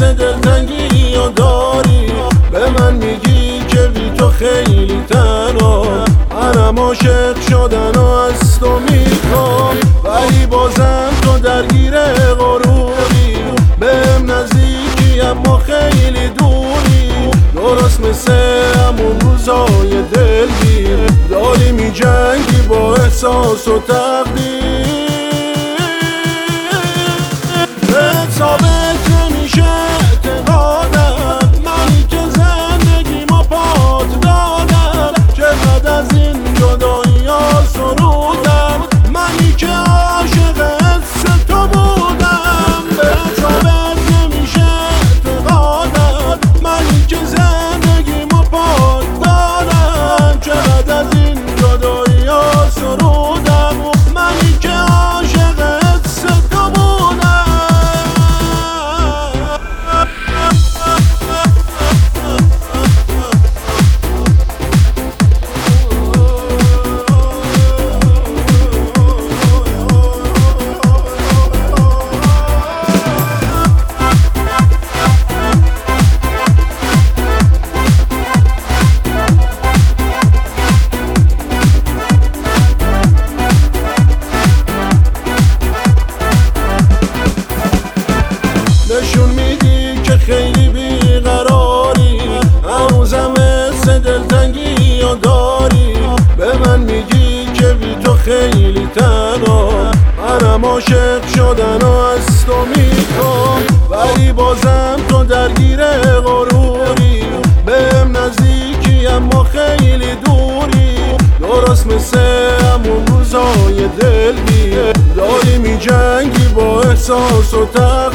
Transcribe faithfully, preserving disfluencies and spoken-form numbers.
مثل دلتنگی یا داری، به من میگی که بی تو خیلی تنها، منم عاشق شدن و از تو میخوام، ولی بازم تو درگیر غروری، بهم نزدیکی اما خیلی دوری، درست مثل همون روزای دلگیر، داری میجنگی با احساس و تقدیر. ثابت نمیشه اعتقادم، منی که زندگیمو پات دادم، چقدر از این جدایی ها سرودم، منی که عاشق حس تو بودم. ثابت نمیشه اعتقادم، منی که زندگیمو پات دادم، چقدر از این جدایی ها سرودم، منی که عاشق حس تو بودم. نشون میدی که خیلی بیقراری، هنوزم مثل دلتنگی یا داری، به من میگی که بی تو خیلی تنها، منم عاشق شدن و از تو میخوام، ولی بازم تو درگیر غروری، بهم نزدیکی اما خیلی دوری، درست مثل همون روزای دلگیر، داری میجنگی با احساس و تقدیر.